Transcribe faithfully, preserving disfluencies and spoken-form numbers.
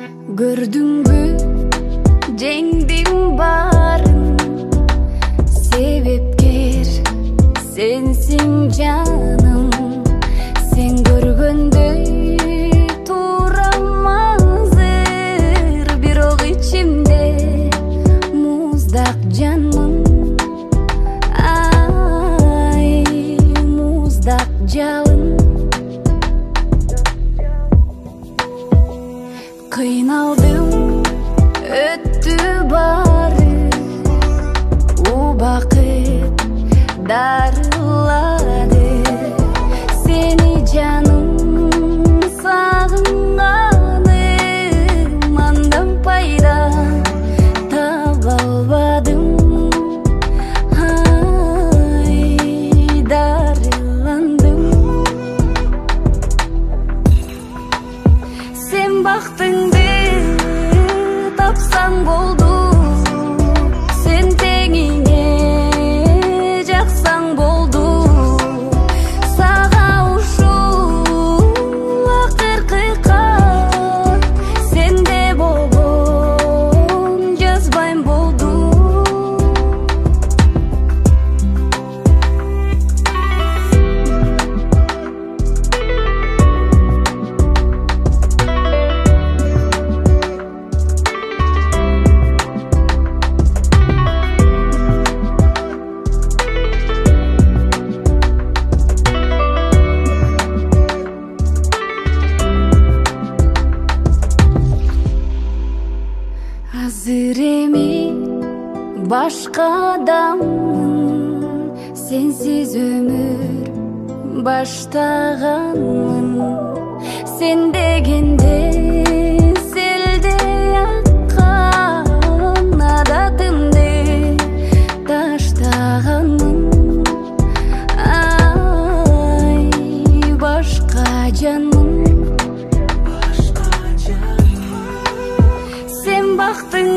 Gördüңбү жеңдим барын, себепкер сенсиң жаным. Сен көргөндөй турам азыр, бирок ичимде муздак жанмын. Ай, муздак жалын. Кыйналдым, өттү бары, убакыт дарылады. Сени жаным сагынганым, андан пайда таба албадым. Ай, дарыландым. Сен бактыңды тапсаң болду, сен теңиңе жаксаң болду. Сага ушул акыркы кат, сенде болгон жазбайм болду. Азыр эми башка адаммын, сенсиз өмүр баштаганмын. Сен дегенде селдей аккан адатымды таштаганмын. Ай, башка жанмын. Сен бактың